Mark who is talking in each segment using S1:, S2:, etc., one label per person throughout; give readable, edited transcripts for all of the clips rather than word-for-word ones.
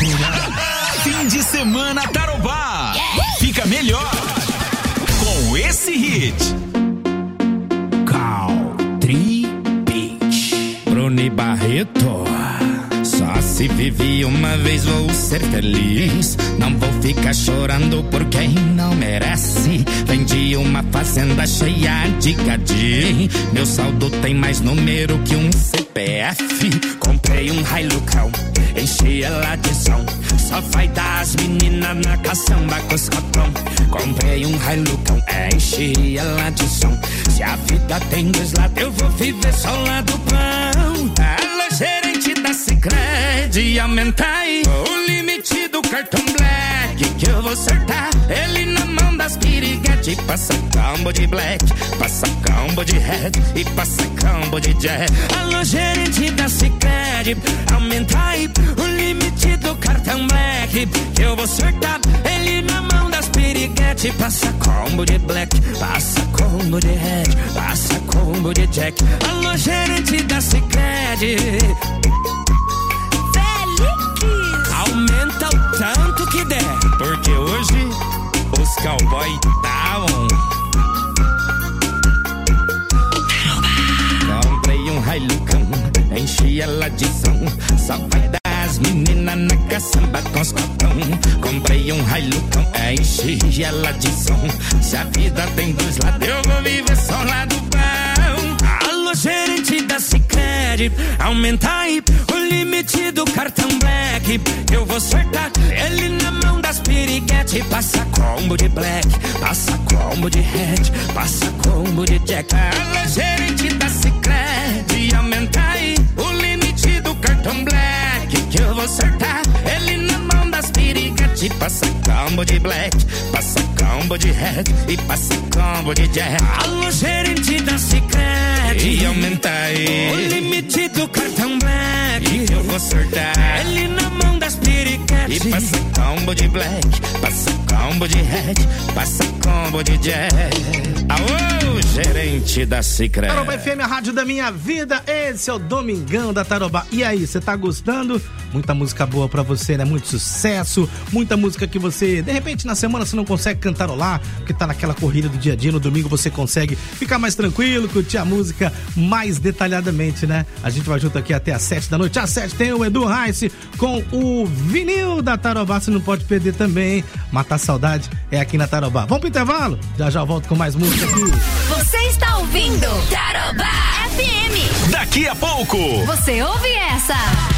S1: Fim de semana Tarobá. Fica melhor com esse hit.
S2: Country Beach. Bruni Barreto. Só se vive uma vez, vou ser feliz. Não vou ficar chorando por quem não merece. Vendi uma fazenda cheia de gadi. Meu saldo tem mais número que um CPF. Comprei um Hilucão, enchi ela de som. Só vai dar as meninas na caçamba com os cotão. Comprei um Hilucão, enchi ela de som. Se a vida tem dois lados, eu vou viver só lá do pão. Alô, gerente da Sicredi, aumenta aí o limite do cartão Black, que eu vou acertar ele na mão das piriguete. Passa combo de Black, passa combo de Red e passa combo de Jack. Alô, gerente da Sicredi, aumenta aí o limite do cartão Black, que eu vou acertar ele na mão das piriguete. Passa combo de Black, passa combo de Red, passa combo de Jack. Alô, gerente da Sicredi, aumenta o tanto que der, porque hoje os cowboy tá on. Comprei um Hilucão, enchi ela de som. Só vai dar as meninas na caçamba com os cotão. Comprei um Hilucão, enchi ela de som. Se a vida tem dois lados, eu vou viver só lá do pão. Alô, gerente da Sicredi, aumenta aí o limite do cartão Black, eu vou acertar ele na mão das piriguete. Passa combo de Black, passa combo de Red, passa combo de Jack. Alô, gerente da Sicredi, aumenta aí o limite do cartão Black, que eu vou acertar ele na mão das piriguete. Passa combo de Black, passa combo de Red e passa combo de Jack. Alô, gerente da Sicredi, aumenta aí o limite do cartão Black, que eu vou acertar ele na mão das piriguete. E passa combo de Black, passa combo de Red, passa combo de Jack. Alô, gerente da Sicredi.
S3: Tarobá FM, a rádio da minha vida. Esse é o Domingão da Tarobá. E aí, você tá gostando? Muita música boa pra você, né? Muito sucesso, muita música que você, de repente, na semana você não consegue cantarolar, porque tá naquela corrida do dia a dia. No domingo você consegue ficar mais tranquilo, curtir a música mais detalhadamente, né? A gente vai junto aqui até às 7 da noite. Às 7 tem o Edu Reis com o vinil da Tarobá. Você não pode perder também, hein? Matar saudade é aqui na Tarobá. Vamos pro intervalo? Já já eu volto com mais música aqui.
S4: Você está ouvindo Tarobá FM.
S1: Daqui a pouco
S4: você ouve essa.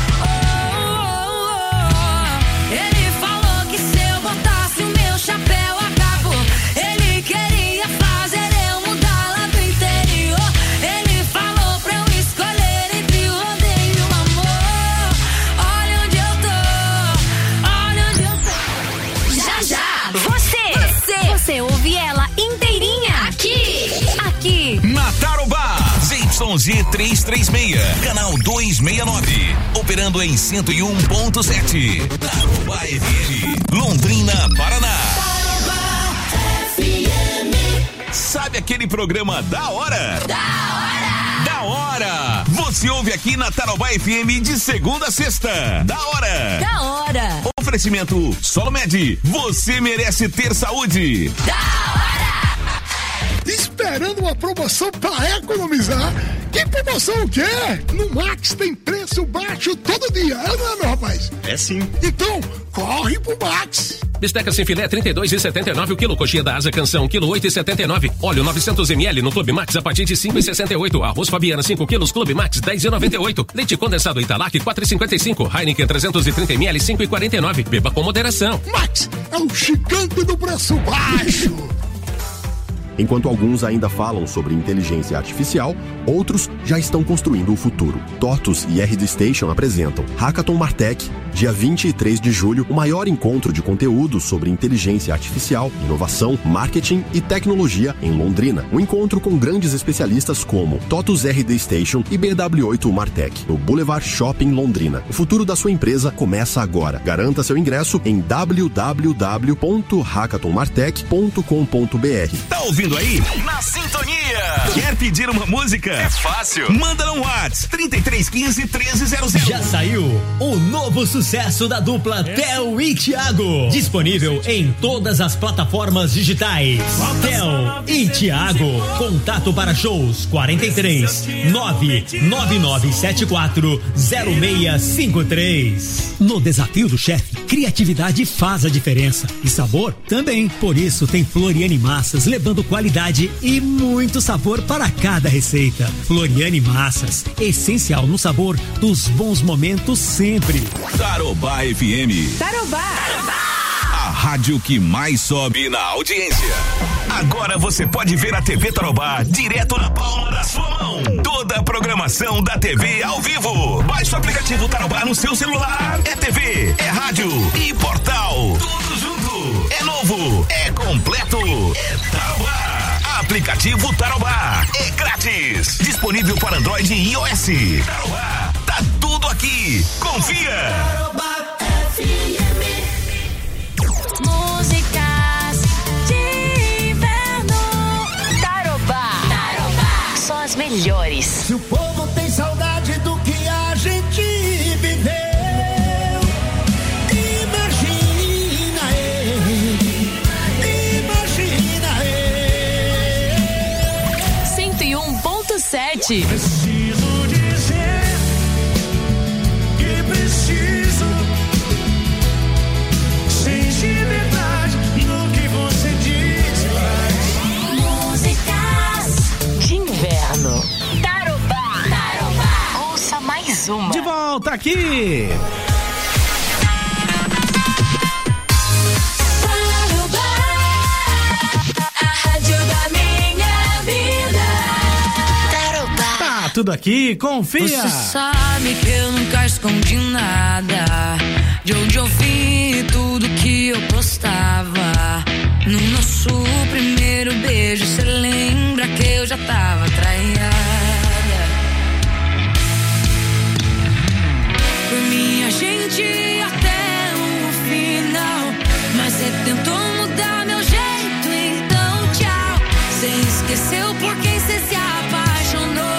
S4: Ele falou que se eu botasse o meu chapéu acabou. Ele queria fazer eu mudar lá do interior. Ele falou pra eu escolher entre o rodeio e o amor. Olha onde eu tô, olha onde eu tô. Já, já, você ouve ela inteirinha aqui
S1: na Tarobá. ZYZ 336, canal 269, operando em 101.7. Tarobá FM, Londrina, Paraná. Tarobá FM. Sabe aquele programa da hora? Da hora! Você ouve aqui na Tarobá FM de segunda a sexta. Da hora! Oferecimento Solomed, você merece ter saúde.
S4: Da hora!
S5: Esperando uma promoção pra economizar? Que promoção o quê? No Max tem preço baixo todo dia, não é, meu rapaz?
S6: É sim.
S5: Então, corre pro Max.
S7: Bisteca sem filé, 32,79 o quilo. Coxinha da Asa Canção, quilo 8,79. Óleo 900 ml no Clube Max a partir de 5,68. Arroz Fabiana 5 quilos, Clube Max 10,98. Leite condensado Italac 4,55. Heineken 330 ml 5,49. Beba com moderação.
S5: Max é o gigante do preço baixo.
S8: Enquanto alguns ainda falam sobre inteligência artificial, outros já estão construindo o futuro. TOTUS e RD Station apresentam Hackathon Martech, dia 23 de julho, o maior encontro de conteúdo sobre inteligência artificial, inovação, marketing e tecnologia em Londrina. Um encontro com grandes especialistas como TOTUS RD Station e BW8 Martech, no Boulevard Shopping Londrina. O futuro da sua empresa começa agora. Garanta seu ingresso em www.hackathonmartech.com.br.
S1: Tá ouvindo ouvindo aí? Na sintonia. Quer pedir uma música? É fácil. Manda no WhatsApp 3315-1300.
S6: Já saiu o novo sucesso da dupla Theo e Thiago. Disponível em todas as plataformas digitais. Theo e Thiago. Contato para shows 43 99974 0653. No Desafio do Chefe, criatividade faz a diferença e sabor também. Por isso tem Floriane Massas, levando qualidade e muito sabor para cada receita. Floriane Massas, essencial no sabor dos bons momentos sempre.
S1: Tarobá FM.
S4: Tarobá.
S1: A rádio que mais sobe na audiência. Agora você pode ver a TV Tarobá direto na palma da sua mão. Toda a programação da TV ao vivo. Baixe o aplicativo Tarobá no seu celular. É TV, é rádio e portal. Tudo junto. É novo, é completo. É Tarobá. Aplicativo Tarobá. É grátis. Disponível para Android e iOS. Tarobá. Tá tudo aqui. Confia.
S4: Tarobá FM. Músicas de inverno. Tarobá. Tarobá. Só as melhores.
S9: Se o povo tem saudade do que a gente viveu, imagina ele.
S4: 101.7.
S9: Preciso dizer que preciso. Sente verdade no que você diz e
S4: Músicas de inverno. Tarobá. Tarobá. Ouça mais uma.
S3: De volta aqui.
S4: Tarobá. A rádio da minha vida. Tarobá.
S3: Tá tudo aqui, confia.
S4: Você sabe que eu nunca escondi nada. De onde eu vi tudo que eu postava. No nosso primeiro beijo, cê lembra que eu já tava traída. Por mim a gente ia até o final. Mas cê tentou mudar meu jeito, então tchau. Cê esqueceu por quem cê se apaixonou.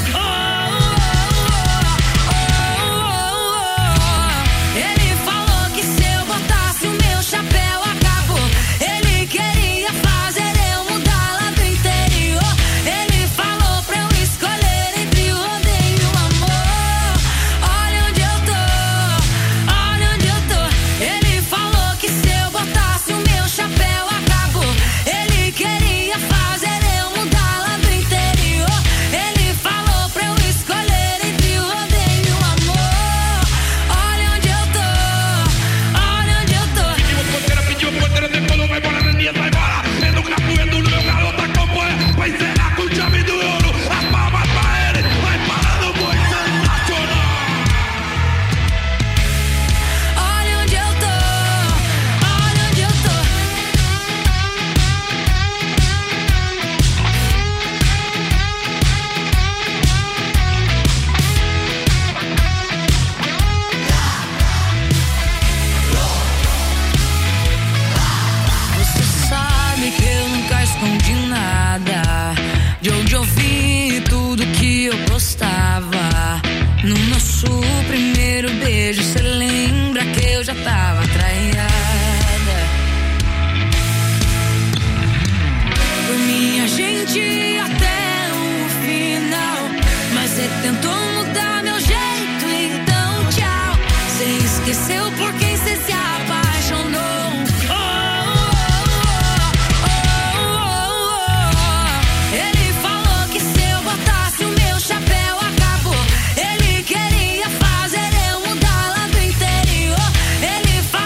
S4: Ele falou que se eu botasse o meu chapéu acabou. Ele queria fazer eu mudar lá do interior. Ele falou pra eu escolher entre o rodeio e o amor. Olha onde eu tô, olha onde eu tô. Ele falou que se eu botasse o meu chapéu acabou. Ele queria fazer eu mudar lá do interior. Ele falou pra eu escolher entre o rodeio e o amor. Olha onde eu tô, olha onde eu tô.
S9: pediu porteira, depois não vai embora, Neninha vai embora. É no capoeiro do meu garoto acompanha. Vai zerar com chave do ouro. As palmas pra ele, vai parando muito sensacional.
S4: Olha onde eu tô, olha onde eu tô. Você sabe que eu nunca escondi nada. De onde eu vi tudo que eu postava. No nosso primeiro beijo, cê lembra que eu já tava traída. Por mim a gente ia até o final. Mas cê tentou mudar meu jeito, então tchau. Cê esqueceu por quem cê se apaixonou. Ele falou que se eu botasse o meu chapéu acabou. Ele queria fazer eu mudar lá do interior. Ele falou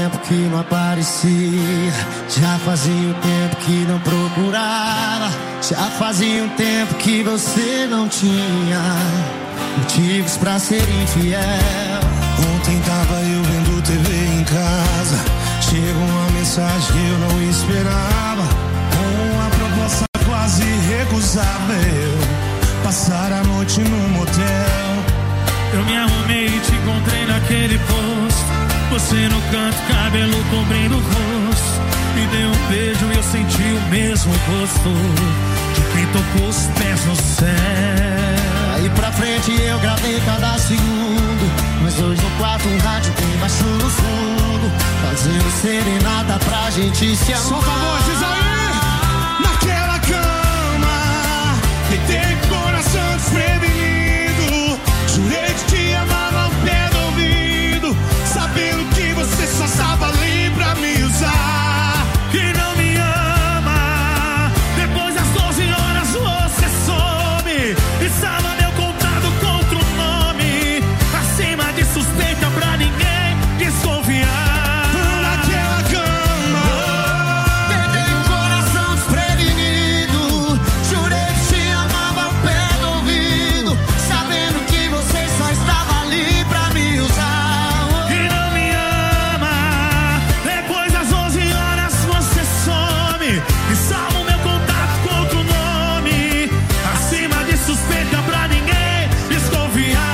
S10: tempo que não aparecia, já fazia um tempo que não procurava, já fazia um tempo que você não tinha motivos pra ser infiel.
S11: Ontem tava eu vendo TV em casa, chegou uma mensagem que eu não esperava, com uma proposta quase irrecusável, passar a noite num motel.
S12: Eu me arrumei e te encontrei naquele posto, você no canto, cabelo cobrindo o rosto. Me deu um beijo e eu senti o mesmo gosto de quem tocou os pés no céu.
S10: Aí pra frente eu gravei cada segundo, mas hoje no quarto um rádio tem baixo no fundo, fazendo serenata pra gente se amar.
S11: Solta a voz, diz aí! Naquela cama, que tem coração desprevenido, jurei que te amava ao pé do ouvido, sabendo que você só estava ali pra me usar.
S12: Que não me ama, depois das 12 horas você some e salva meu contato contra o nome, acima de suspeita pra ninguém desconfiar.
S11: Naquela cama,
S10: peguei um coração desprevenido, jurei que te amava ao pé do ouvido, sabendo que você só estava ali pra me usar.
S12: Que não me ama, depois das 12 horas você some e salva o meu contato contra o nome, acima de suspeita pra ninguém desconfiar.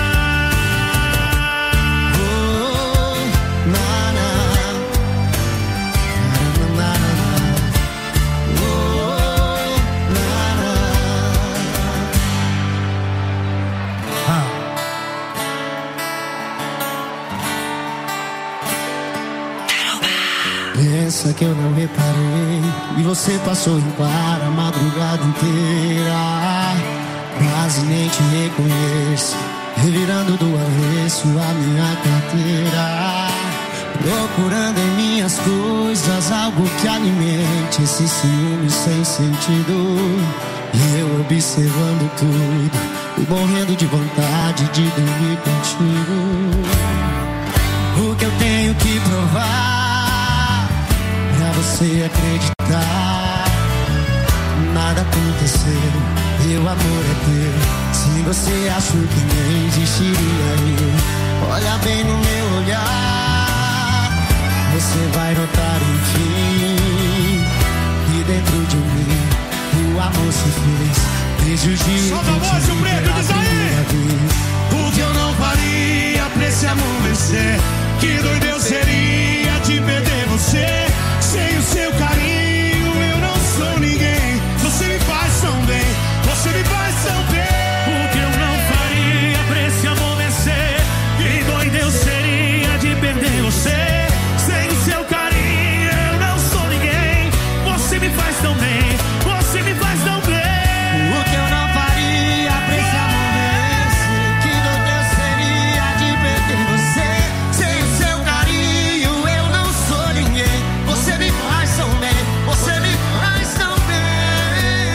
S10: Pensa que eu não reparei, e você passou em claro a madrugada inteira, quase nem te reconheço, revirando do avesso a minha carteira, procurando em minhas coisas algo que alimente esse ciúme sem sentido, e eu observando tudo e morrendo de vontade de dormir contigo. O que eu tenho que provar pra você acreditar? Nada aconteceu, meu amor é teu. Se você achou que nem existiria eu, olha bem no meu olhar, você vai notar enfim que dentro de mim o amor se fez. Desde o dia
S11: solta a voz, o preto, diz aí! O que eu não faria pra esse amor vencer? Que doido eu seria de perder você. Sem o seu carinho eu não sou ninguém. Você me faz tão bem, você me faz tão bem.
S12: O que eu não faria pra esse amor vencer? Que doido eu seria de perder você. Sem o seu carinho eu não sou ninguém. Você me faz tão bem, você me faz tão bem.
S10: O que eu não faria pra esse amor vencer? Que doido eu seria de perder você. Sem o seu carinho eu não sou ninguém. Você me faz tão bem, você me faz tão bem.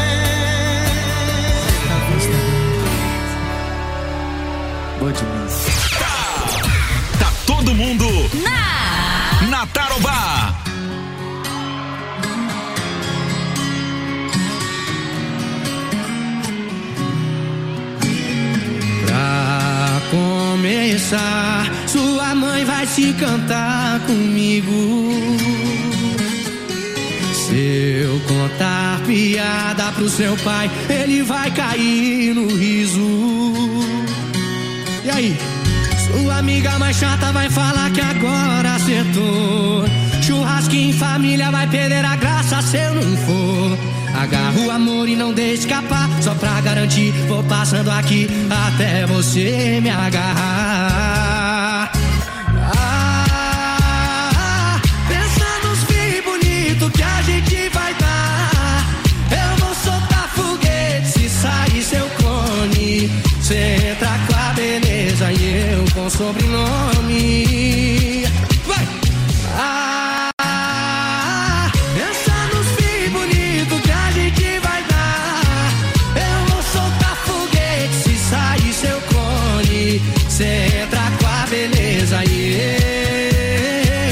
S10: Boa demais.
S1: Tá todo mundo na Tarobá.
S13: Pra começar, sua mãe vai te cantar comigo. Se eu contar piada pro seu pai, ele vai cair no riso. E aí? Sua amiga mais chata vai falar que agora acertou. Churrasquinho em família vai perder a graça se eu não for. Agarra o amor e não deixe escapar. Só pra garantir, vou passando aqui até você me agarrar. Pensa nos filhos bonitos que a gente vai dar. Eu vou soltar foguete se sair seu clone. Cê entra com a beleza e eu com sobrenome. Vai! Pensa nos filhos bonitos que a gente vai dar. Eu vou soltar foguete se sair seu clone. Cê entra com a beleza e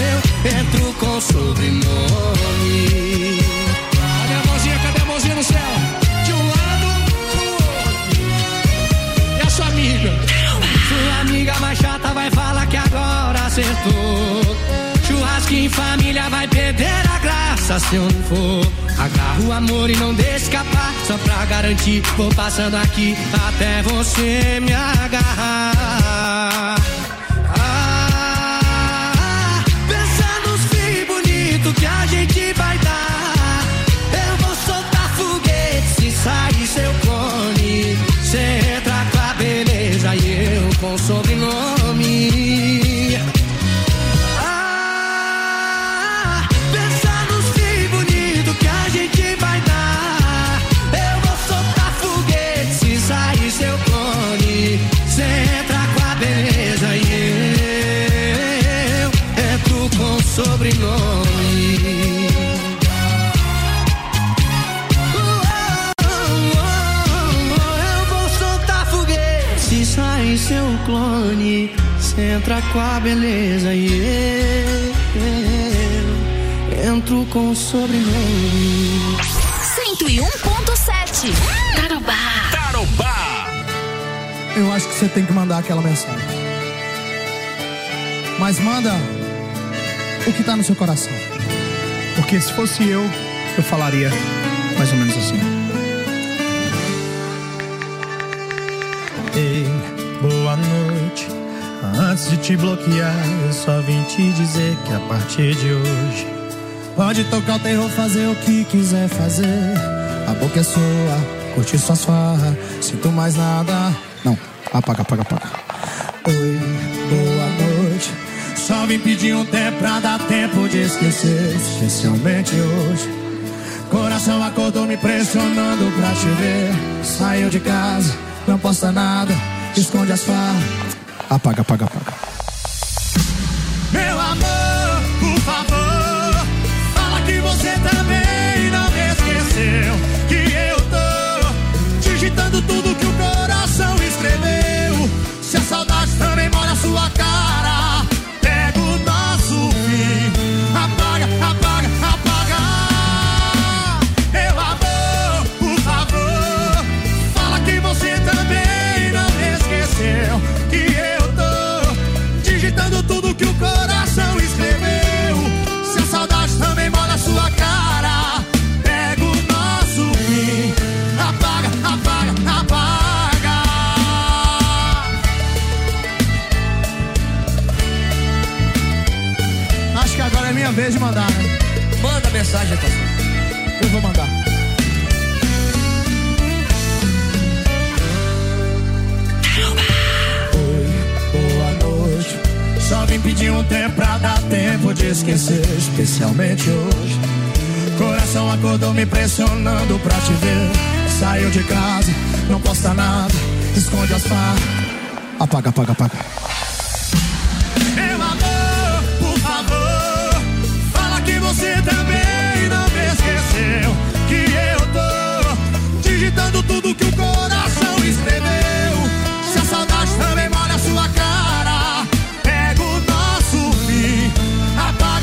S13: que em família vai perder a graça se eu não for. Agarra o amor e não deixa escapar. Só pra garantir, vou passando aqui até você me agarrar. Pensa nos fios bonitos que a gente vai dar. Eu vou soltar foguete se sair seu clone. Cê entra com a beleza e eu com o sobrenome. Pensa nos fios bonitos que a gente vai dar. Eu vou soltar foguete se sair seu clone. Cê entra com a beleza e eu entro com o sobrenome. Sai seu clone, cê entra com a beleza e eu entro com o sobrenome.
S4: 101.7 Tarobá.
S14: Eu acho que você tem que mandar aquela mensagem. Mas manda o que tá no seu coração. Porque se fosse eu falaria mais ou menos assim.
S15: Ei, boa noite. Antes de te bloquear, eu só vim te dizer que a partir de hoje
S14: pode tocar o terror, fazer o que quiser fazer. A boca é sua, curtir suas farras. Sinto mais nada. Não, apaga.
S15: Oi, boa noite.
S14: Só vim pedir um tempo pra dar tempo de esquecer. Especialmente hoje. Coração acordou me pressionando pra te ver. Saiu de casa, não posta nada, esconde as farras. Apaga.
S11: Meu amor, por favor, fala que você também não me esqueceu. Que eu tô digitando tudo que o coração escreveu. Se a saudade também mora na sua cara, pega o nosso fim. Apaga. Meu amor, por favor, fala que você também não me esqueceu. Que eu tô digitando tudo que o coração escreveu. Se a saudade também mora na sua cara, pega o nosso fim. Apaga.
S14: Acho que agora é minha vez de mandar, né?
S13: Manda mensagem, pastor.
S14: Eu vou mandar.
S15: Só vim pedir um tempo pra dar tempo de esquecer. Especialmente hoje.
S14: Coração acordou me pressionando pra te ver. Saiu de casa, não posta nada, esconde as farras. Apaga.
S11: Meu amor, por favor, fala que você também não me esqueceu. Que eu tô digitando tudo que o coração escreveu. Se a saudade também mora na sua cara, pega o nosso fim. Apaga.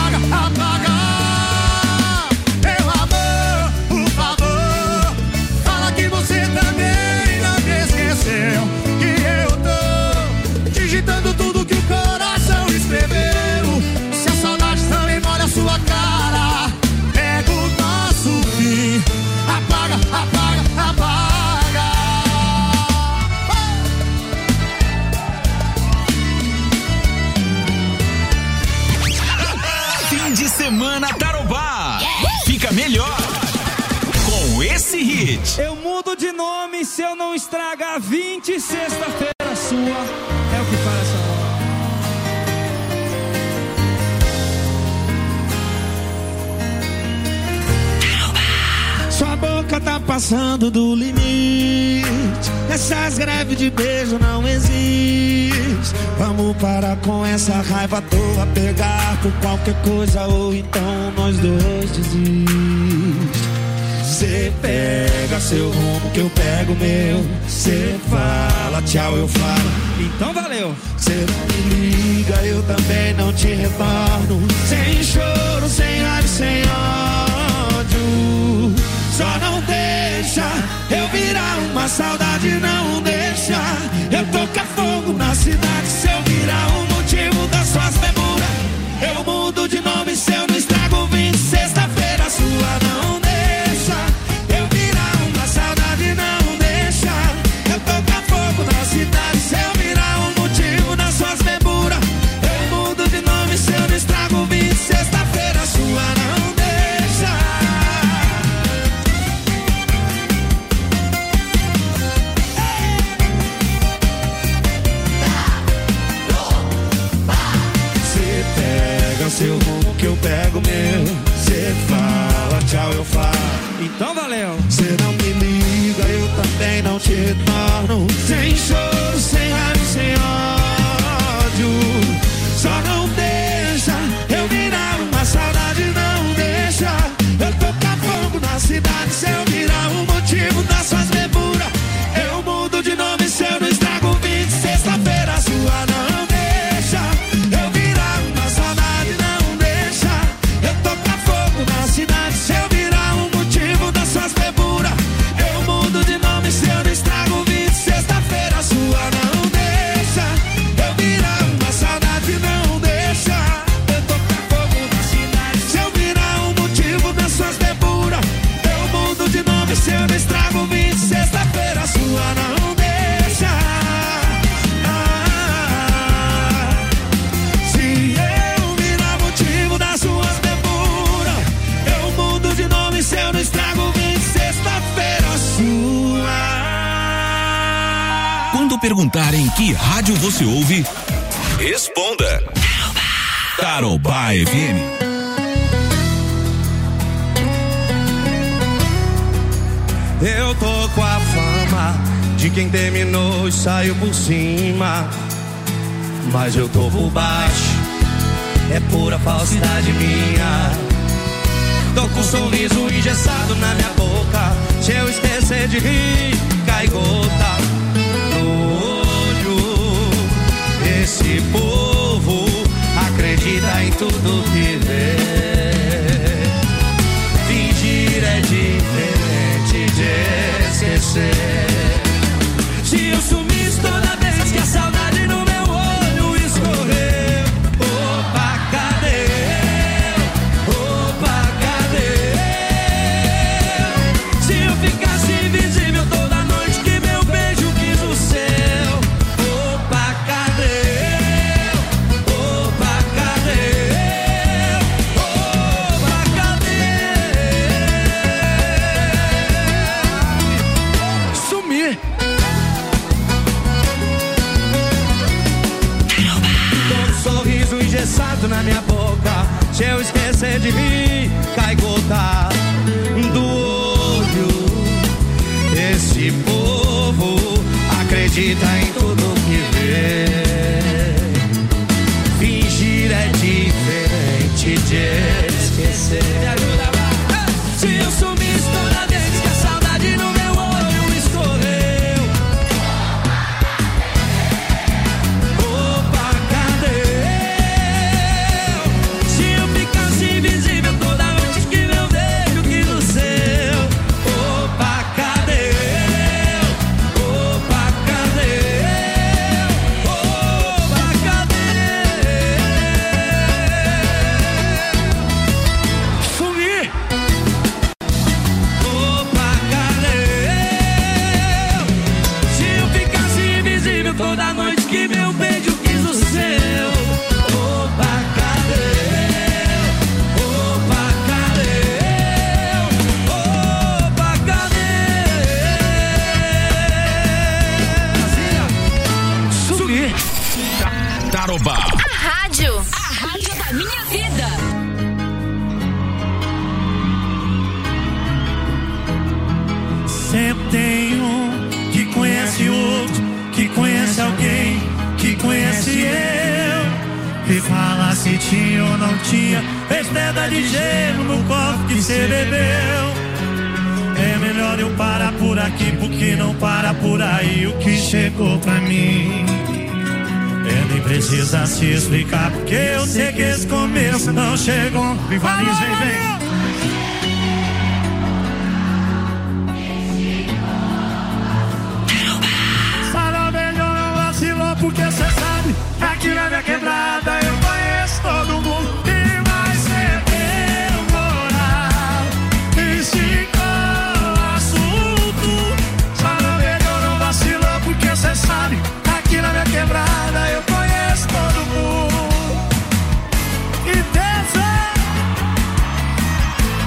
S11: Meu amor, por favor, fala que você também não me esqueceu. Que eu tô digitando tudo que o coração escreveu. Se a saudade também mora na sua cara, pega o nosso fim. Apaga.
S1: Fim de semana Tarobá. Fica melhor com esse hit.
S12: Eu mudo de nome se eu não estragar 20 sexta-feira sua. É o que fala essa hora. Sua boca tá passando do limite. Essas greves de beijo não existem. Vamos parar com essa raiva à toa, pegar por qualquer coisa ou então nós dois desistimos. Cê pega seu rumo que eu pego o meu. Cê fala tchau, eu falo, então valeu. Cê não me liga, eu também não te retorno. Sem choro, sem raiva, sem ódio. Só não deixa eu virar uma saudade, não deixa eu tocar fogo na cidade. Se eu virar o motivo das suas demoras, eu mudo de
S11: seu rumo que eu pego meu. Cê fala, tchau, eu falo.
S13: Então valeu.
S11: Cê não me liga, eu também não te retorno. Sem choro, sem raiva, sem ódio. Só não deixa eu virar uma saudade, não deixa eu tocar fogo na cidade. Se eu virar o motivo das suas deburas, eu mudo de nome se eu não estrago o vídeo. Sexta-feira sua não deixa eu virar uma saudade, não deixa eu tocar fogo na cidade. Se eu virar o motivo das suas deburas, eu mudo de nome se eu não estrago o vídeo. Sexta-feira sua não deixa eu virar uma saudade, não deixa eu tocar fogo na cidade. Se eu virar o motivo das suas deburas, eu mudo de nome se eu não estrago o vídeo. Sexta-feira sua não deixa. Se eu virar motivo das suas deburas, eu mudo de nome se eu não estrago o vídeo. Sexta-feira sua.
S1: Quando perguntarem que rádio você ouve, responda Tarobá FM.
S11: Eu tô com a fama de quem terminou e saiu por cima, mas eu tô por baixo, é pura falsidade minha. Tô com um sorriso engessado na minha boca, se eu esquecer de rir, cai gota no olho. Esse povo acredita em tudo que vê. Fingir é diferente de esquecer. Se eu sumisse toda vez que a saudade no meu olho escorreu, opa, cadê eu? Opa, cadê eu? Se eu ficasse invisível toda noite que meu beijo quis o seu, opa, cadê eu? Opa, cadê eu? Opa, cadê eu? Sumir. Sorriso engessado na minha boca, se eu esquecer de rir, cai gota do olho. Esse povo acredita em tudo que vê. Fingir é diferente de esquecer. Me ajuda, vai. Se eu sumisse toda vez que a saudade no meu olho escorreu, opa, cadê eu? Se eu ficasse invisível toda noite que meu beijo quis o seu, opa, cadê eu? Opa, cadê eu? Opa, cadê eu? Sumi! Opa, cadê eu? Se eu ficasse invisível toda noite que meu beijo quis o seu, opa, cadê eu? Opa, cadê eu? Opa, cadê eu? Sumi!
S1: Tarobá.
S4: A rádio da minha vida.
S12: Sempre tem um que conhece outro, que conhece alguém, que conhece eu. E fala se tinha ou não tinha, fez pedra de gelo no copo que cê bebeu. É melhor eu parar por aqui, porque não para por aí o que chegou pra mim. É, nem precisa se explicar, porque eu sei que esse começo não chegou. Rivaliza e vem. Porque cê sabe que aqui na minha quebrada eu conheço todo mundo e vai ser temporal. E se ficou assunto, só não melhor não vacilou. Porque cê sabe que aqui na minha quebrada eu conheço todo mundo. E dessa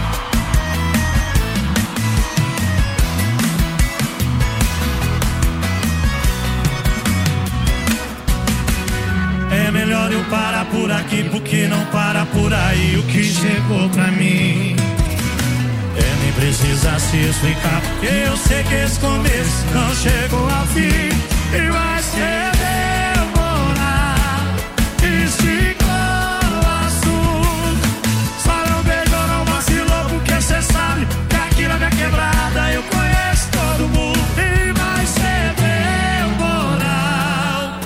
S12: por aí o que chegou pra mim. Nem precisa se explicar, porque eu sei que esse começo não chegou ao fim. E vai ser demorar, esticou o assunto. Só não beijou, não vacilou, porque cê sabe que aqui na minha quebrada eu conheço todo mundo. E vai ser demorar.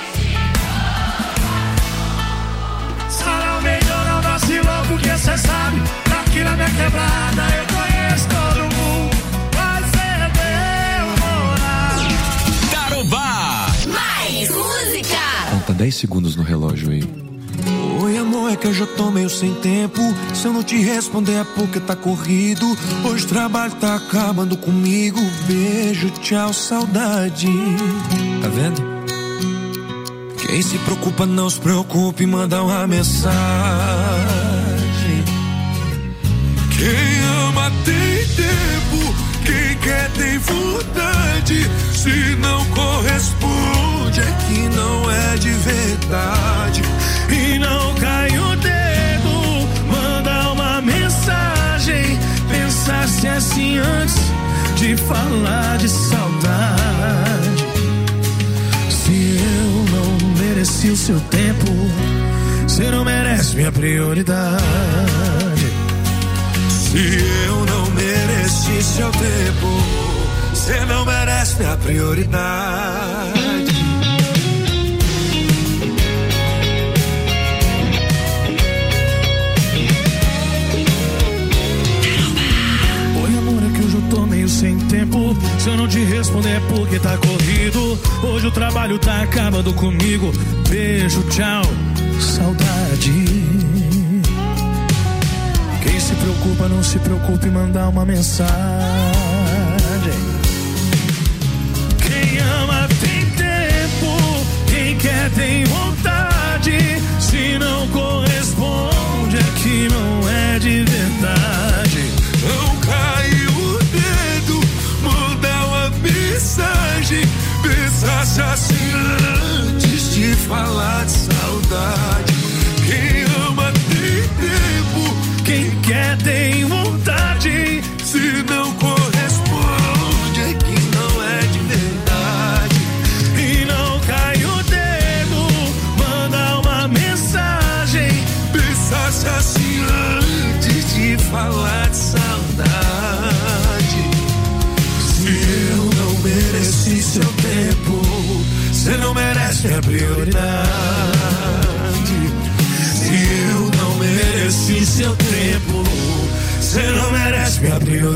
S12: Só não beijou, não vacilou, porque cê sabe que aqui na minha quebrada eu conheço todo mundo. Vai ser demorar.
S1: Tarobá.
S4: Mais música.
S16: Conta 10 segundos no relógio aí.
S11: Oi, amor, é que eu já tô meio sem tempo. Se eu não te responder é porque tá corrido. Hoje o trabalho tá acabando comigo. Beijo, tchau, saudade. Tá vendo? Quem se preocupa não se preocupe, manda uma mensagem. Quem ama tem tempo, quem quer tem vontade. Se não corresponde é que não é de verdade.
S12: E não cai o dedo, manda uma mensagem. Pensasse assim antes de falar de saudade. Se eu não mereci o seu tempo, você não merece minha prioridade.
S11: Se eu não mereci seu tempo, você não merece minha prioridade.
S12: Oi, amor, é que hoje eu tô meio sem tempo. Se eu não te responder é porque tá corrido. Hoje o trabalho tá acabando comigo. Beijo, tchau, saudade. Quem se preocupa, não se preocupe, mandar uma mensagem. Quem ama tem tempo, quem quer tem vontade. Se não corresponde é que não é de verdade.
S11: Não cai o dedo, manda uma mensagem. Pensasse assim antes de falar de saudade. Quem ama tem tempo,
S12: quem quer tem vontade.
S11: Se não corresponde é que não é de verdade.
S12: E não cai o dedo, manda uma mensagem.
S11: Pensasse assim antes de falar de saudade. Se eu não mereci seu tempo, você não merece minha prioridade. Se eu não mereci seu tempo, você não merece minha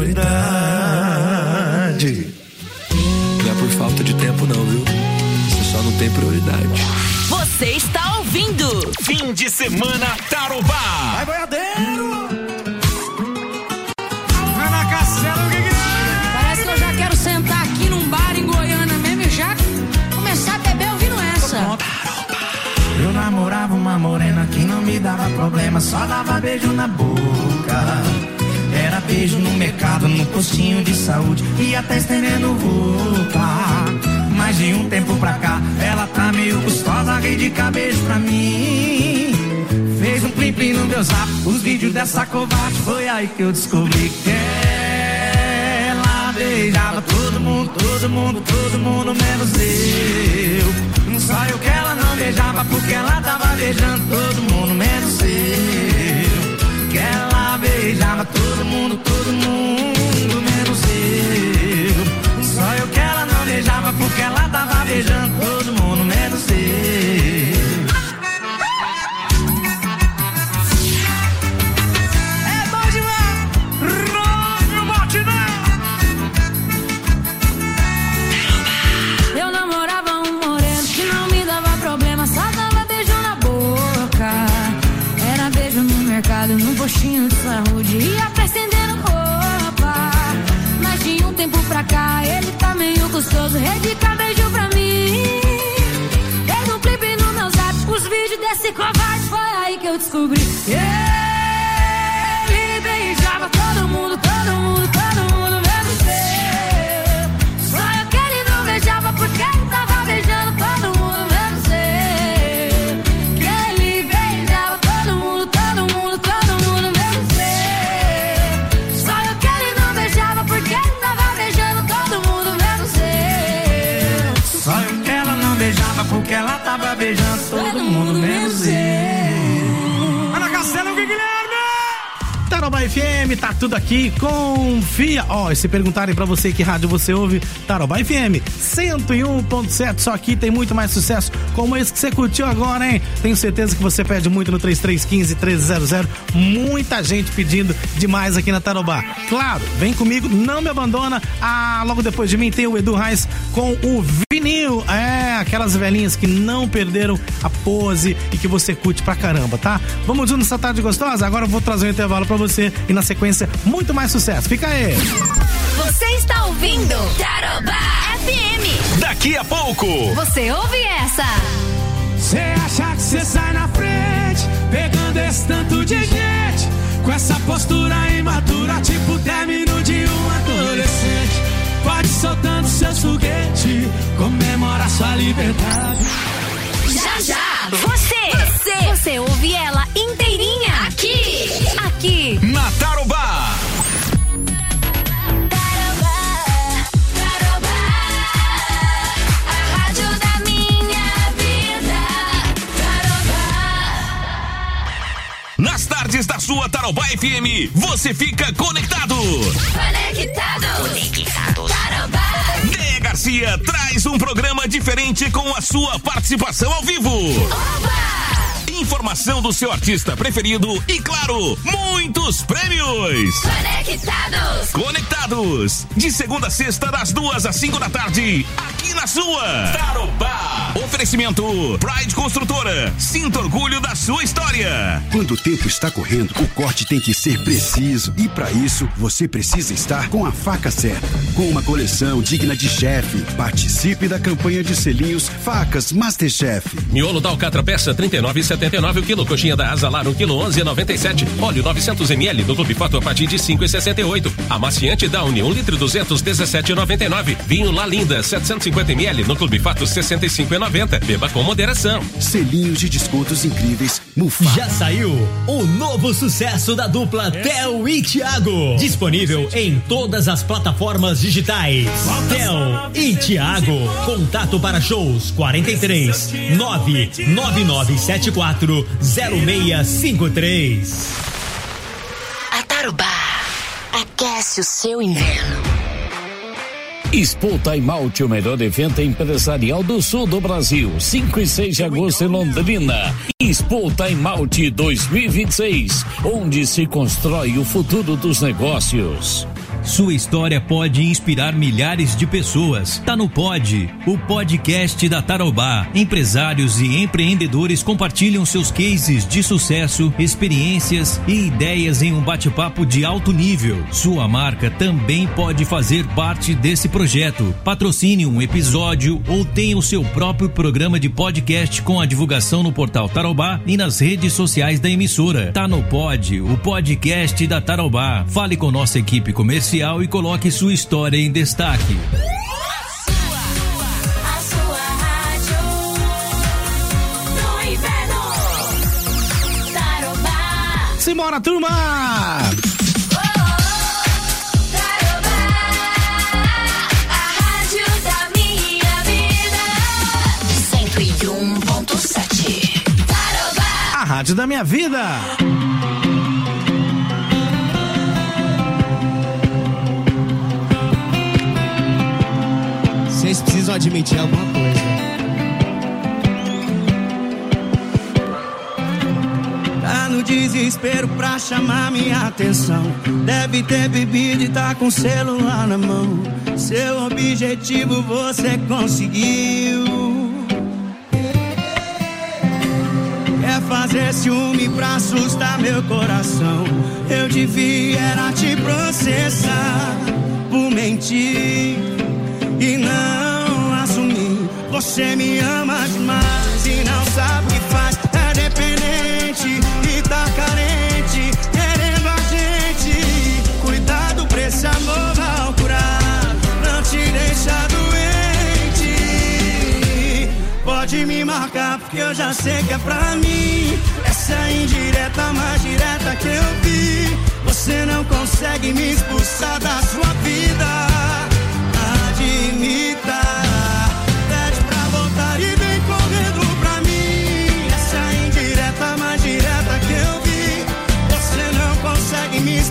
S11: prioridade.
S16: Não é por falta de tempo não, viu? Você só não tem prioridade.
S1: Você está ouvindo Fim de Semana Tarobá.
S12: Vai, boiadeiro! Vai na cacela, o que que é?
S4: Parece que eu já quero sentar aqui num bar em Goiânia mesmo e já começar a beber ouvindo essa.
S17: Eu namorava uma morena que não me dava problema, só dava beijo na boca. Era beijo no mercado, no postinho de saúde e até estendendo roupa. Mas de um tempo pra cá, ela tá meio gostosa, dedica beijo pra mim. Fez um plim-plim no meu zap, os vídeos dessa covarde. Foi aí que eu descobri que ela beijava todo mundo, todo mundo, todo mundo, menos eu. Só eu que ela não beijava, porque ela tava beijando todo mundo, menos eu. Que ela beijava todo mundo, menos eu. Só eu que ela não beijava, porque ela tava beijando todo mundo, menos eu.
S12: É bom demais! Rock, bote não!
S4: Eu namorava um moreno que não me dava problema, só dava beijo na boca. Era beijo no mercado, no postinho de saúde e até estendendo roupa. Mas de um tempo pra cá, ele tá meio gostoso, dedica beijo pra mim. Fez um clipe no meu zap, os vídeos desse covarde. Foi aí que eu descobri que ele beijava todo mundo, todo mundo, todo mundo, menos eu. Só eu que ele não beijava, porque ele tava beijando todo mundo, menos eu. Que ele beijava todo mundo, todo mundo.
S3: Tarobá FM, tá tudo aqui, confia. Ó, e se perguntarem pra você que rádio você ouve, Tarobá FM 101.7, só aqui tem muito mais sucesso como esse que você curtiu agora, hein? Tenho certeza que você pede muito no 3315-1300, muita gente pedindo demais aqui na Tarobá. Claro, vem comigo, não me abandona. Logo depois de mim tem o Edu Reis com o vinil, aquelas velhinhas que não perderam a pose e que você curte pra caramba, tá? Vamos juntos nessa tarde gostosa? Agora eu vou trazer um intervalo pra você e na sequência muito mais sucesso. Fica aí!
S4: Você está ouvindo Tarobá FM.
S1: Daqui a pouco
S4: você ouve essa.
S11: Cê acha que cê sai na frente, pegando esse tanto de gente, com essa postura imatura, tipo término de um adolescente. Pode soltando seus foguetes, comemora sua liberdade.
S4: Já, você ouve ela inteirinha aqui
S1: na Tarobá.
S4: A rádio da minha vida.
S1: Nas tardes da sua Tarobá FM, você fica conectado.
S4: Tarobá.
S1: Déia Garcia traz um programa diferente com a sua participação ao vivo. Informação do seu artista preferido e, claro, muitos prêmios. Conectados. De segunda a sexta, das 2 às 5 da tarde, aqui na sua Tarobá. Oferecimento Pride Construtora. Sinta orgulho da sua história.
S18: Quando o tempo está correndo, o corte tem que ser preciso. E para isso, você precisa estar com a faca certa. Com uma coleção digna de chefe. Participe da campanha de selinhos Facas Masterchef.
S7: Miolo da Alcatra peça 39,79 o quilo. Coxinha da Asa Lar 1 quilo 11,97. Óleo 900 ml no Clube Fato a partir de 5,68. Amaciante Downy 1 litro 217,99. Vinho La Linda 750 ml no Clube Fato 65,90. Beba com moderação.
S18: Selinhos de descontos incríveis. Mufa.
S6: Já saiu o novo sucesso da dupla Theo e Thiago. Disponível em todas as plataformas digitais. Theo e Thiago. Contato para shows 43 99974 0653.
S4: A Tarobá aquece o seu inverno.
S19: Expo Time Out, o melhor evento empresarial do sul do Brasil. 5 e 6 de agosto em Londrina. Expo Time Out 2026, onde se constrói o futuro dos negócios.
S20: Sua história pode inspirar milhares de pessoas. Tá no Pod, o podcast da Tarobá. Empresários e empreendedores compartilham seus cases de sucesso, experiências e ideias em um bate-papo de alto nível. Sua marca também pode fazer parte desse projeto. Patrocine um episódio ou tenha o seu próprio programa de podcast com a divulgação no portal Tarobá e nas redes sociais da emissora. Tá no Pod, o podcast da Tarobá. Fale com nossa equipe comercial e coloque sua história em destaque.
S4: A sua rádio no inverno. Tarobá.
S3: Simbora, turma! Rádio da minha vida.
S13: Vocês precisam admitir alguma coisa. Tá no desespero pra chamar minha atenção. Deve ter bebido e tá com o celular na mão. Seu objetivo você conseguiu. Fazer ciúme pra assustar meu coração. Eu devia era te processar por mentir e não assumir. Você me ama demais e não sabe o que faz. É dependente e tá carente, querendo a gente. Cuidado pra esse amor mal curado não te deixa doente. Pode me marcar porque eu já sei que é pra mim. Essa é a indireta mais direta que eu vi. Você não consegue me expulsar da sua vida. Admita. Pede pra voltar e vem correndo pra mim. Essa é a indireta mais direta que eu vi. Você não consegue me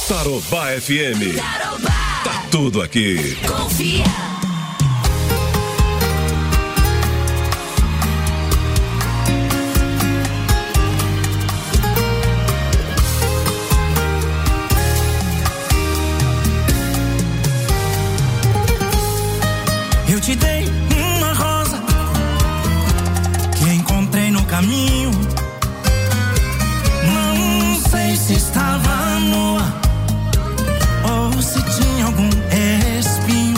S21: Tarobá FM. Tá tudo aqui.
S4: Confia.
S17: Eu te dei uma rosa que encontrei no caminho. Não sei se estava nua ou se tinha algum espinho.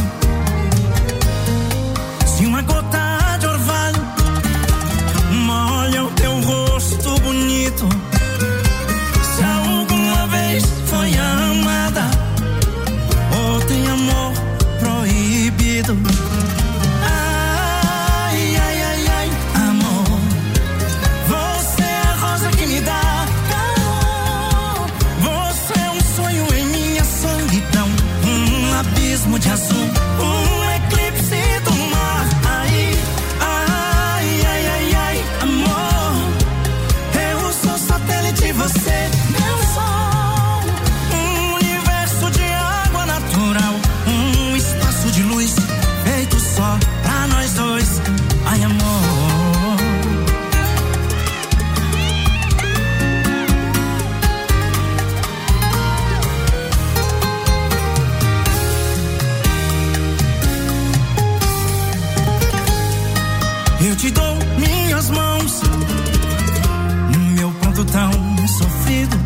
S17: Se uma gota de orvalho molha o teu rosto bonito, se alguma vez foi amada ou tem amor proibido. Ai, ai, ai, ai, amor, você é a rosa que me dá calor. Você é um sonho em minha solidão, um abismo de azul, um eclipse do mar. Ai, ai, ai, ai, ai, amor, eu sou satélite, você meu sol, um universo de água natural, um espaço de luz feito só pra nós dois. Ai, amor. Eu te dou minhas mãos no meu ponto tão sofrido,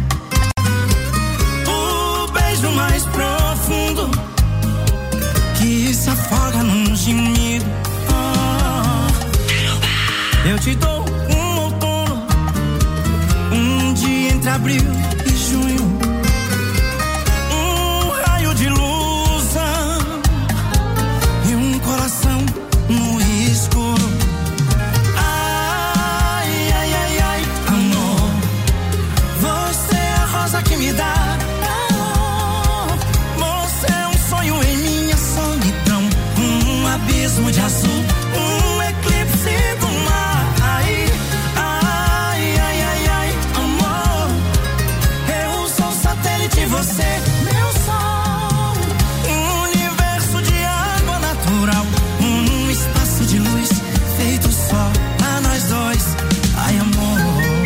S17: o beijo mais profundo que se afoga num gemido. Eu te dou um outono, um dia entre abril e junho, um raio de luz e um coração no escuro. Ai, ai, ai, ai, amor, você é a rosa que me dá calor. Você é um sonho em minha solidão, um abismo de azul, um eclipse do mar. Ai, ai, ai, ai, ai, amor, eu sou satélite, você meu sol, um universo de água natural, um espaço de luz feito só pra nós dois. Ai, amor.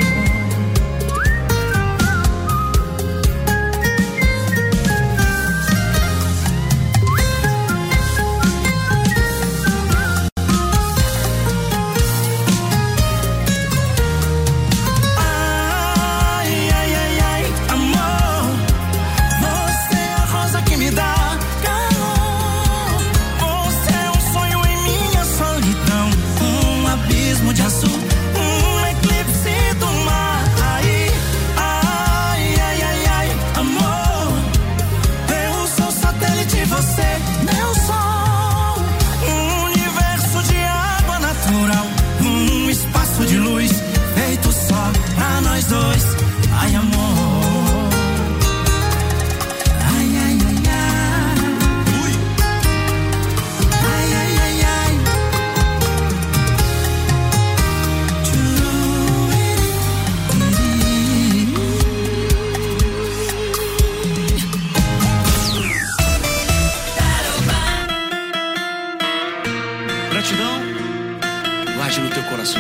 S17: Ai, ai, ai, ai, amor, você é a rosa que me dá calor. Você é um sonho em minha solidão, um abismo de azul, um eclipse do mar. Ai, ai, ai, ai, ai, amor, eu sou satélite, você meu sol, um universo de água natural, um espaço de luz feito só pra nós dois. Ai, amor. Ai, ai, ai, ai. Ai, ai, ai, ai.
S11: Gratidão guarde no teu coração.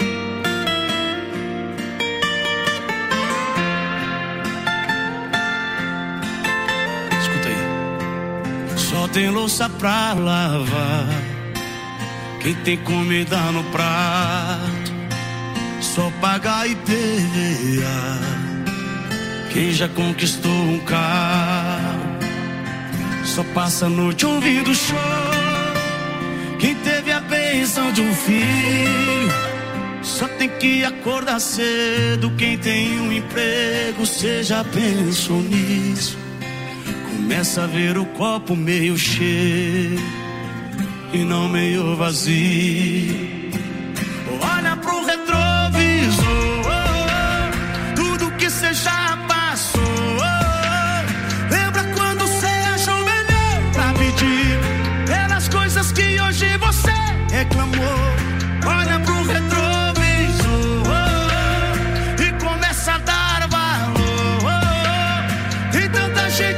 S11: Escuta aí. Só tem louça pra lavar, quem tem comida no prato, só pagar e PVA, quem já conquistou um carro, só passa a noite ouvindo show, quem teve a bênção de um filho, só tem que acordar cedo. Quem tem um emprego, cê já pensou nisso? Começa a ver o copo meio cheio e não meio vazio. Olha pro retrovisor, tudo que cê já passou. Lembra quando cê achou melhor pra pedir pelas coisas que hoje você reclamou? Olha pro retrovisor e começa a dar valor. Tem tanta gente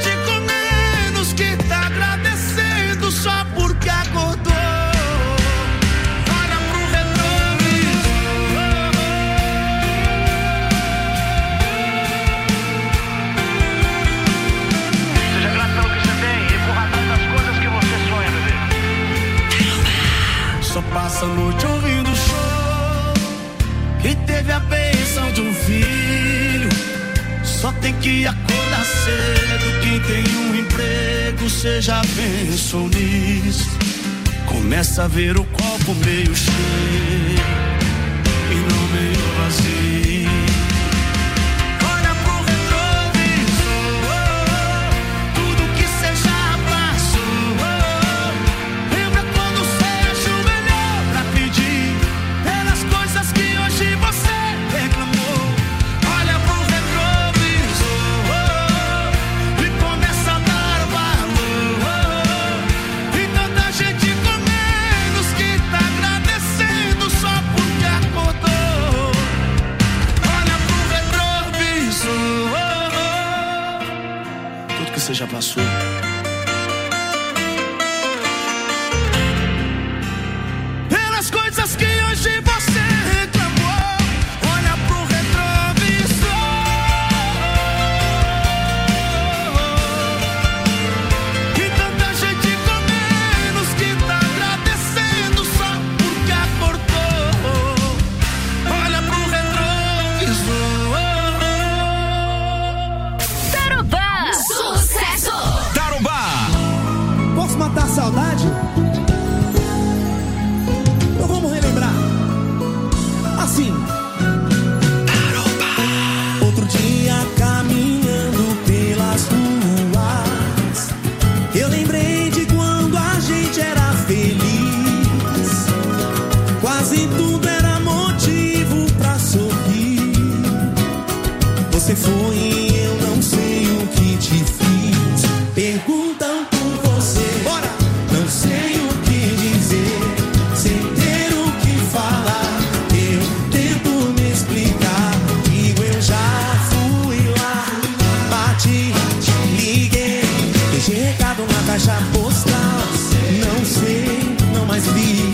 S11: tem que acordar cedo. Quem tem um emprego, cê já pensou nisso? Começa a ver o copo meio cheio e não meio vazio. Olha pro retrovisor, tudo que cê já passou. Lembra quando cê ajoelhou pra pedir pelas coisas que hoje você reclamou. Olha pro retrovisor e começa a dar valor. E tanta gente com menos que tá agradecendo só porque acordou. Olha pro retrovisor, tudo que você já passou. Pelas coisas que hoje você reclamou. Olha pro retrovisor e tanta gente com menos que tá agradecendo só porque acordou. Olha pro retrovisor.
S4: Tarobá, sucesso!
S1: Tarobá.
S13: Posso matar a saudade? Então vamos relembrar. Assim. Outro dia caminhando pelas ruas, eu lembrei de quando a gente era feliz. Quase tudo era motivo pra sorrir. Você foi e eu não sei o que te fiz. Perguntam por você, bora! Não sei o que dizer, sem ter o que falar. Eu tento me explicar, digo eu já fui lá, bati, liguei, deixei recado na caixa postal. Não sei, não mais vi.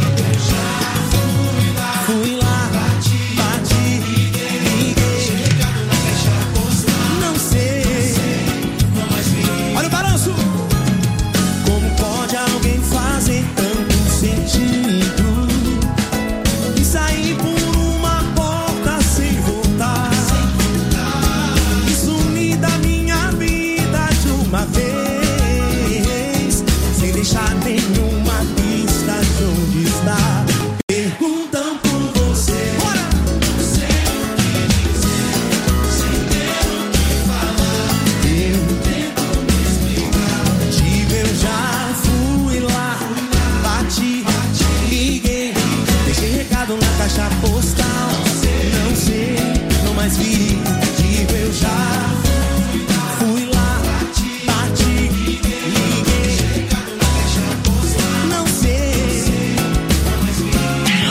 S13: Fui lá, bati, liguei, deixei recado na caixa postal. Não sei, não mais vi. Olha o balanço! Como pode alguém fazer tanto sentido e sair por uma porta sem voltar? E sumir da minha vida de uma vez, sem deixar nenhuma pista de onde está. Perguntam por você, bora! Não sei o que dizer, sem ter o que falar. Eu tento me explicar, digo eu já fui lá, bati, liguei, deixei recado na caixa postal. Não sei, não mais vi, digo eu já fui lá, bati, liguei, deixei recado na caixa postal. Não sei, não mais vi.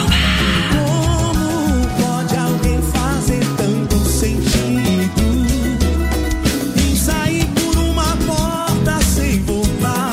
S13: Como pode alguém fazer tanto sentido em sair por uma porta sem voltar?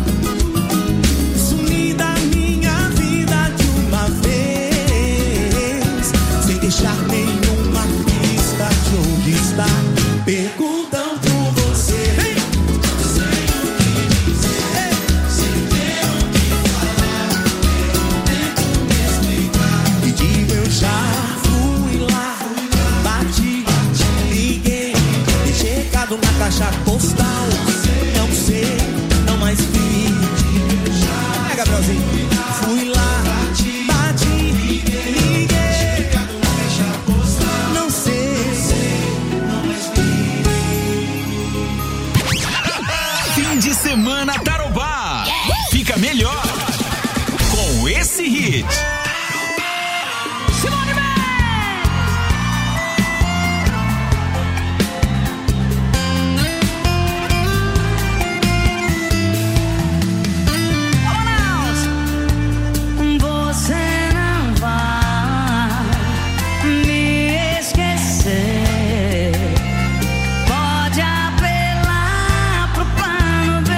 S13: Sumir da minha vida de uma vez, sem deixar nenhuma pista de onde está. Perguntam por você, não sei o que dizer, sem ter o que falar. Eu tento me explicar e digo eu já fui lá, bati, liguei, deixei recado na caixa postal. Não sei, não mais vi. É, Gabrielzinho. Fui lá, bati, liguei, não sei, não mais vi.
S1: Fim de semana Tarobá. Fica melhor com esse hit.
S4: Você não vai me esquecer. Pode apelar pro plano B.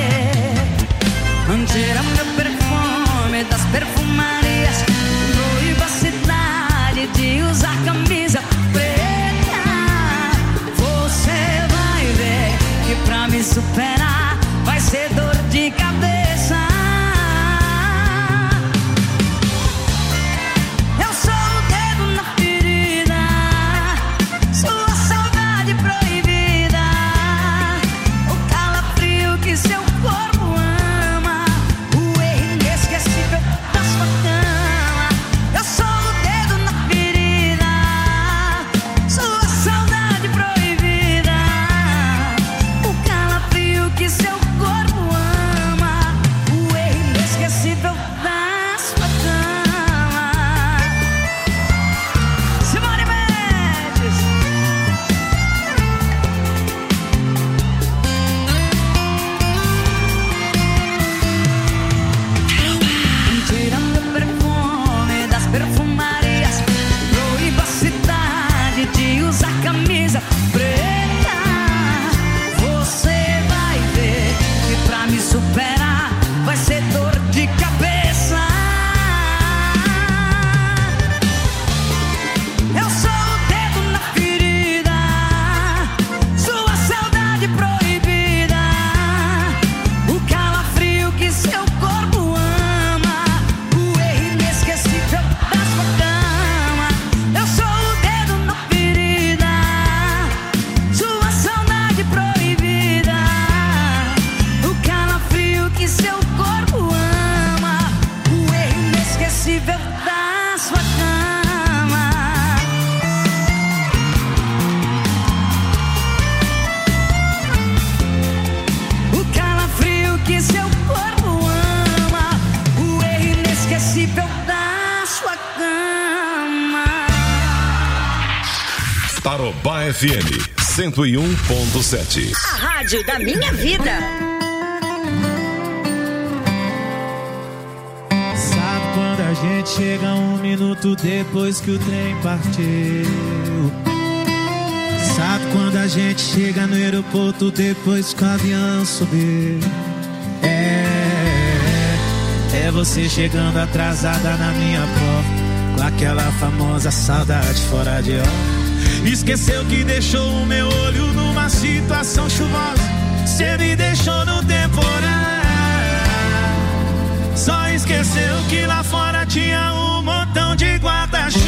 S4: Tira meu perfume das perfumarias. Proíba a cidade de usar camisa preta. Você vai ver que pra me superar vai ser dor de cabeça. Eu sou o dedo na ferida, sua saudade proibida. seu corpo ama, o erro inesquecível da sua cama. Eu sou o dedo na ferida, sua saudade proibida, o calafrio que seu corpo ama, o erro inesquecível da sua cama. Simone Mendes. Tirando o perfume das perfumarias, proíba a cidade de usar camisa preta. Você vai ver que pra me superar vai ser dor de cabeça. Eu sou o dedo na ferida, sua saudade proibida, o calafrio que seu corpo ama, o erro inesquecível da sua cama. Eu sou o dedo na ferida, sua saudade proibida, o calafrio que seu corpo ama, o erro inesquecível da sua cama. O calafrio que seu corpo ama, o erro inesquecível da sua cama.
S21: Tarobá FM 101.7.
S2: A rádio da minha vida.
S15: Sabe quando a gente chega 1 minuto depois que o trem partiu? Sabe quando a gente chega no aeroporto depois que o avião subiu? É você chegando atrasada na minha porta, com aquela famosa saudade fora de hora. Esqueceu que deixou o meu olho numa situação chuvosa, cê me deixou no temporal. Só esqueceu que lá fora tinha um montão de guarda-chuva.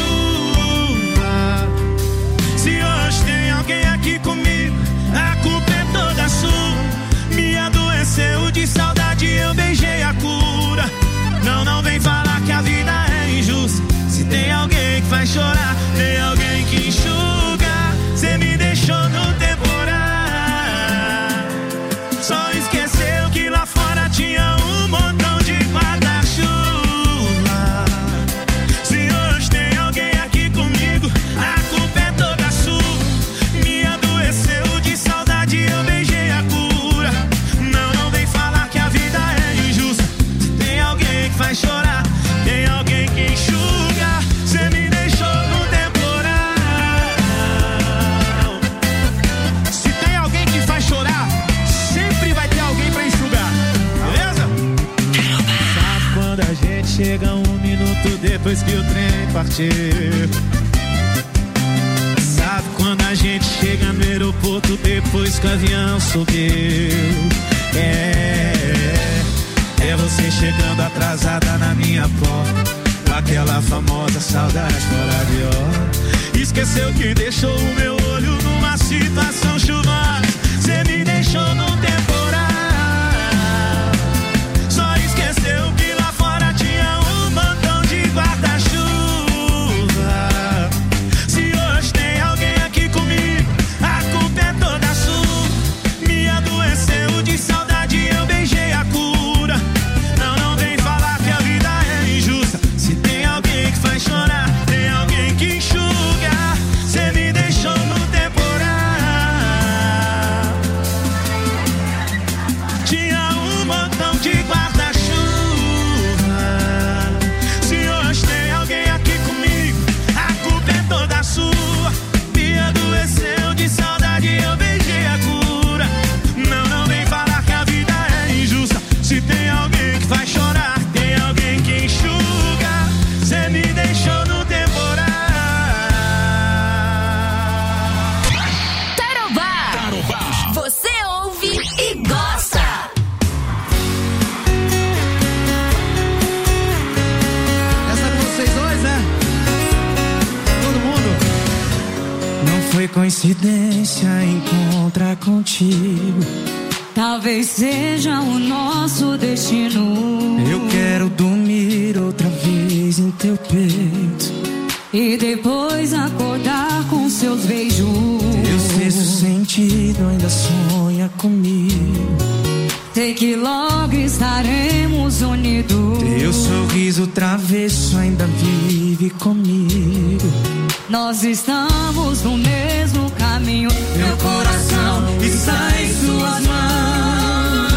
S15: Se hoje tem alguém aqui comigo, a culpa é toda sua. Me adoeceu de saudade, eu beijei a cura. Não vem falar que a vida é injusta. Se tem alguém que faz chorar, tem alguém que enxuga. Cê me deixou no temporal. Só esqueceu que lá fora tinha um montão de guarda-chuva. Se hoje tem alguém aqui comigo, a culpa é toda sua. Me adoeceu de saudade, eu beijei a cura. Não vem falar que a vida é injusta. Se tem alguém que faz chorar, tem alguém que enxuga. Cê me deixou no temporal. Se tem alguém que faz chorar, sempre vai ter alguém pra enxugar, beleza? Sabe quando a gente chega 1 minuto depois que o trem partiu? Sabe quando a gente chega no aeroporto depois que o avião subiu? É você chegando atrasada na minha porta, com aquela famosa saudade fora de hora. Esqueceu que deixou o meu olho numa situação chuvosa. Cê me deixou no temporal. Só esqueceu que lá fora tinha um montão de guarda-chuva. Se hoje tem alguém aqui comigo, a culpa é toda sua. Me adoeceu de saudade, eu beijei a cura. Não vem falar que a vida é injusta. Se tem alguém que faz chorar, tem alguém que enxuga. Cê me deixou no temporal. Tinha um montão de guarda-chuva. Se hoje tem alguém aqui comigo, a culpa é toda sua. Me adoeceu de saudade, eu beijei a cura. Não vem falar que a vida é injusta. Se tem alguém que faz chorar, tem alguém que enxuga. Cê me deixou no temporal.
S2: Tarobá. Você ouve e gosta.
S13: Essa com vocês dois, né? Todo mundo. Não foi coincidência encontrar contigo.
S4: talvez seja o nosso destino.
S17: Eu quero dormir outra vez em teu peito
S4: e depois acordar com seus beijos.
S17: Teu sexto sentido ainda sonha comigo.
S4: Sei que logo estaremos unidos.
S17: Teu sorriso travesso ainda vive comigo.
S4: Nós estamos no mesmo caminho.
S17: Meu coração está em suas mãos.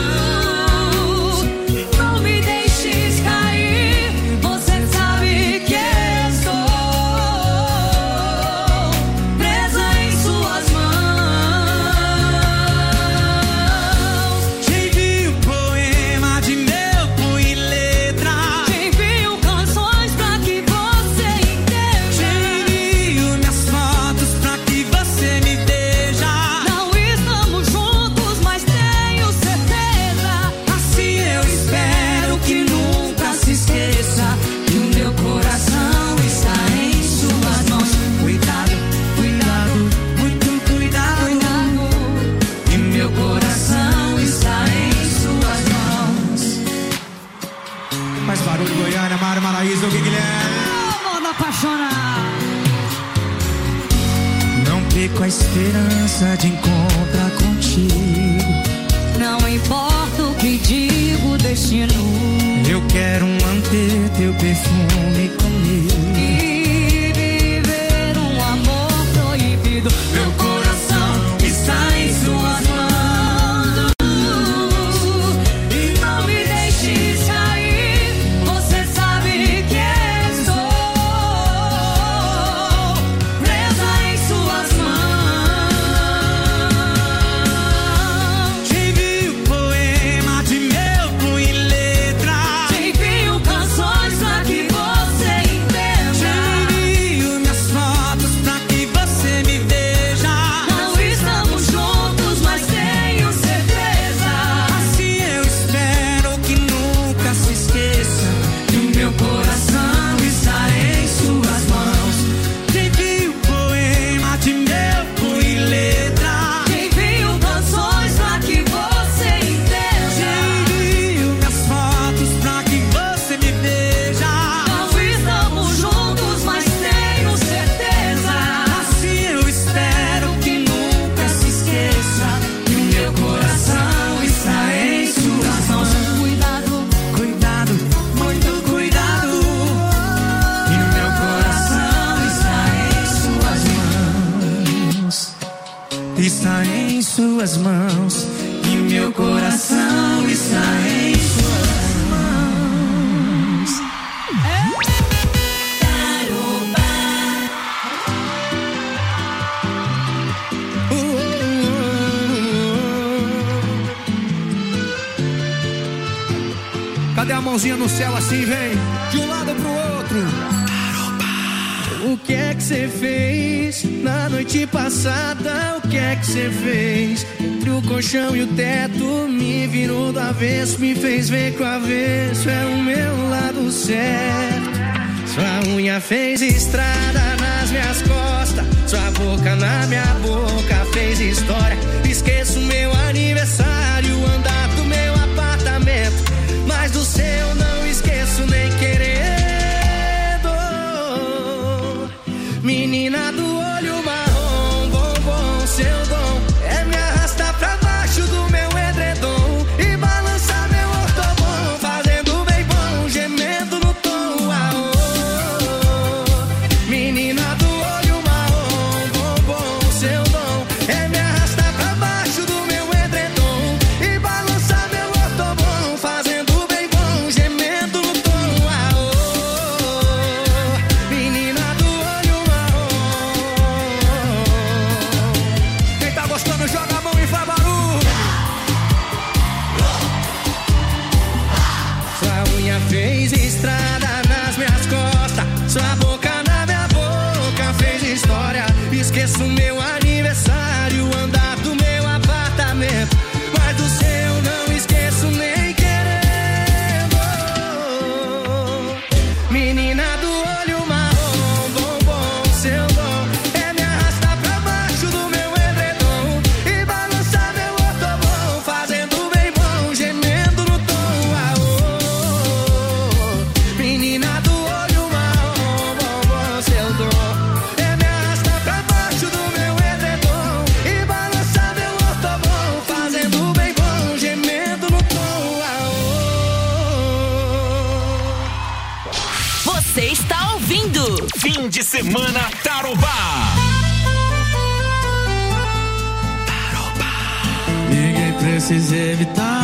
S4: Não me deixes cair. Você sabe que estou presa em suas mãos.
S17: Te envio poema de meu punho e letra.
S4: Te envio canções pra que você entenda.
S17: Te envio minhas fotos pra que você me veja.
S4: Não estamos juntos, mas tenho certeza.
S17: Assim eu espero que nunca se esqueça que o meu coração está em suas mãos. Cuidado, cuidado, muito cuidado,
S4: Cuidado,
S17: e meu coração está em suas mãos.
S11: Mais barulho, Goiânia, Mário Maraíza, o Guilherme.
S4: modo apaixonar.
S17: Não perco a esperança de encontrar contigo.
S4: Não importa o que digo, o destino.
S17: Eu quero manter teu perfume comigo
S4: E viver um amor proibido.
S17: Meu coração está em suas mãos.
S4: E não me deixes cair. Você sabe que estou presa em suas mãos.
S17: Te envio poema de meu punho e letra.
S4: Te envio canções pra que você entenda.
S17: Te envio minhas fotos pra que você me veja.
S4: Não estamos juntos, mas tenho certeza.
S17: Assim eu espero que nunca se esqueça que o meu coração está em suas mãos. Te envio poema de meu punho e letra.
S4: Te envio canções pra que você
S17: Te
S4: entenda.
S17: envio minhas fotos pra que você me veja.
S4: Não estamos juntos, mas tenho certeza.
S17: Assim eu espero que nunca se esqueça que o meu coração está em suas mãos.
S4: Cuidado,
S17: Cuidado, muito cuidado. E o meu coração está em suas mãos. Está em suas mãos. E o meu coração está em suas mãos.
S11: Cadê a mãozinha no céu assim, vem? De um lado pro outro.
S13: O que é que você fez na noite passada? O que é que você fez? Entre o colchão e o teto, me virou do avesso, me fez ver que o avesso é o meu lado certo. Sua unha fez estrada nas minhas costas, sua boca na minha boca fez história. Esqueço meu aniversário, o andar do meu apartamento, mas do seu não esqueço nem querendo. Menina do olho marrom, bombom, seu dom é me arrastar pra baixo do meu edredom e balançar meu ortobom, fazendo bem bom, gemendo no tom. Menina do olho marrom, bombom, seu dom é me arrastar pra baixo do meu edredom e balançar
S1: Fim de semana Tarobá.
S13: Ninguém precisa evitar